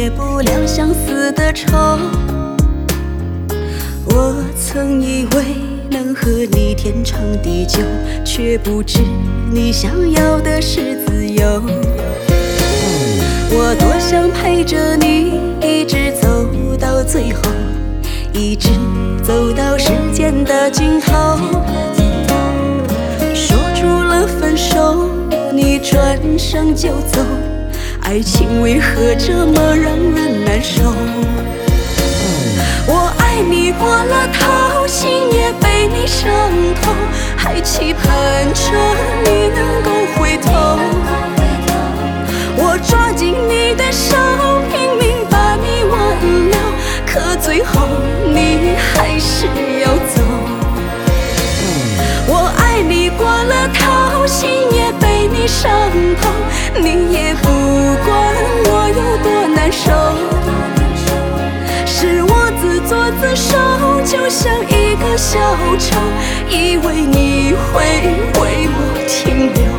不了相思的愁。我曾以为能和你天长地久，却不知你想要的是自由。我多想陪着你一直走到最后，一直走到时间的尽头。说出了分手，你转身就走，爱情为何这么让人难受？我爱你过了头，心也被你伤透，还期盼着你能够回头。我抓紧你的手，拼命把你挽留，可最后你还是要走。我爱你过了头，心也被你伤透，你也不管我有多难受。是我自作自受，就像一个小丑，以为你会为我停留。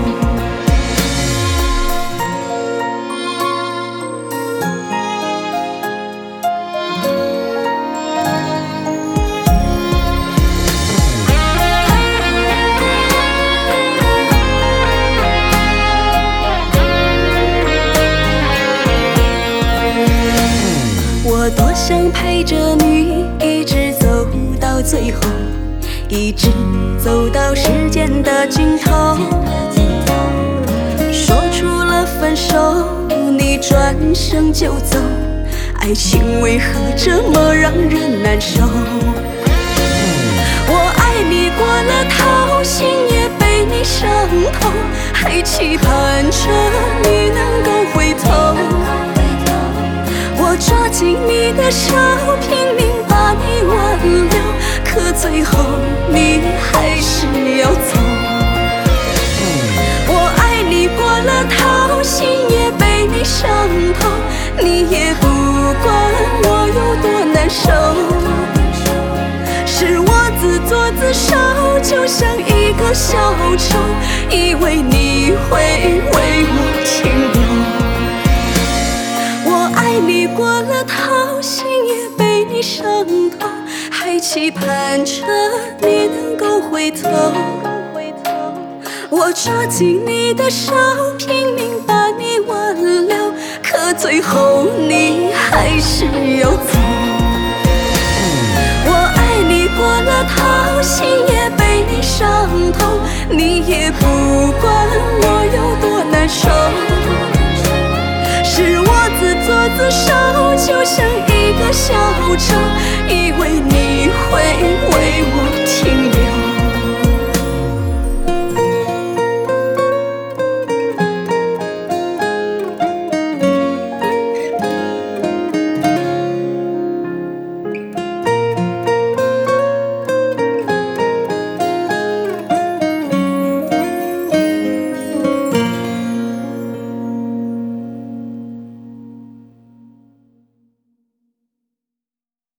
我多想陪着你一直走到最后，一直走到时间的尽头。说出了分手，你转身就走，爱情为何这么让人难受？我爱你过了头，心也被你伤透，还期盼着你能够回头。我抓紧你的手，拼命把你挽留，可最后你还是要走。我爱你过了头，心也被你伤透，你也不管我有多难受。是我自作自受，就像一个小丑，以为你会为我停留。爱你过了头，心也被你伤透，还期盼着你能够回头。我抓紧你的手，拼命把你挽留，可最后你还是要走。我爱你过了头，心也被你伤透，你也不管我有多难受。是我自作自受，就像一个小丑。